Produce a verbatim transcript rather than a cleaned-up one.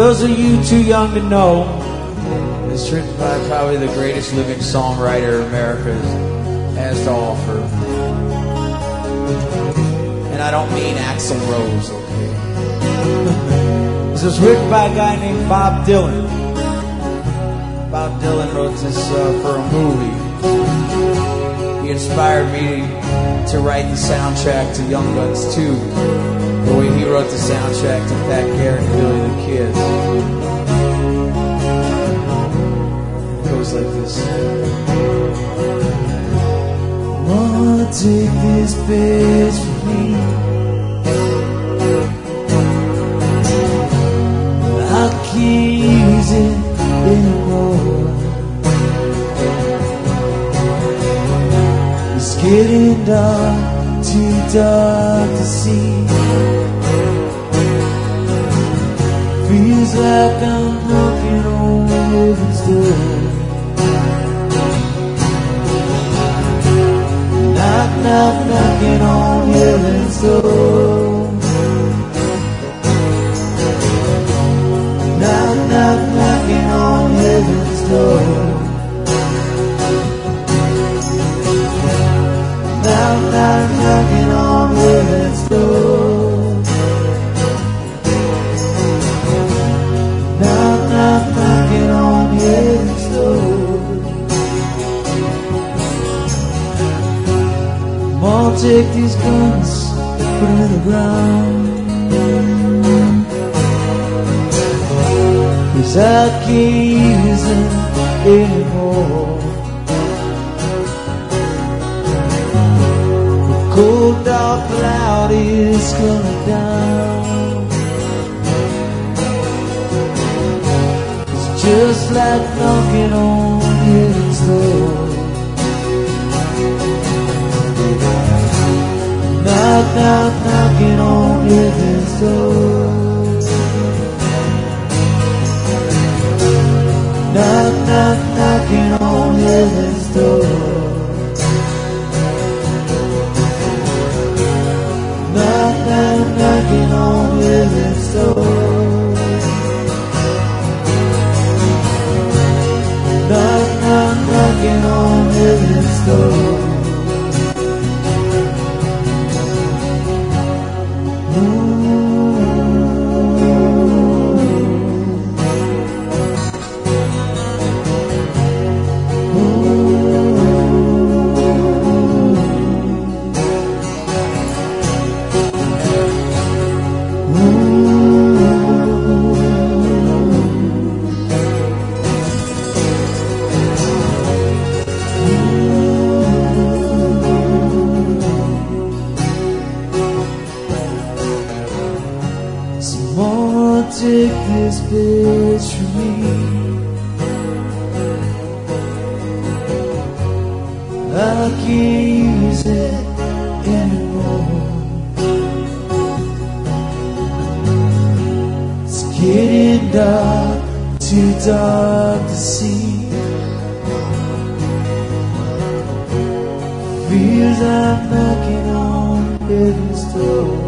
those of you too young to know, it's written by probably the greatest living songwriter America has to offer. And I don't mean Axl Rose, okay? This was written by a guy named Bob Dylan. Bob Dylan wrote this uh, for a movie. He inspired me to write the soundtrack to Young Guns two, the way he wrote the soundtrack to Pat Garrett and Billy the Kid. It goes like this. Wanna take this bitch from me, I can't use it anymore. It's getting dark, too dark to see. Feels like I'm knocking on heaven's door. Knock, knock, knocking on heaven's door. Knock, knock, knocking on heaven's door. Knock, knock, knocking on heaven's door. Knock, knock, knocking on heaven's door. I'll take these guns, put them in the ground, 'cause I can't use them anymore. The cold dark cloud is coming down. It's just like knocking on heaven's door. Knock, knock, knocking on heaven's door. Knock, knock, knocking on heaven's door. Knock, knock, knocking on heaven's door. Knock, knock, knocking on heaven's door. Take this bitch from me, I can't use it anymore. It's getting dark, too dark to see. Feels I'm knocking on heaven's door.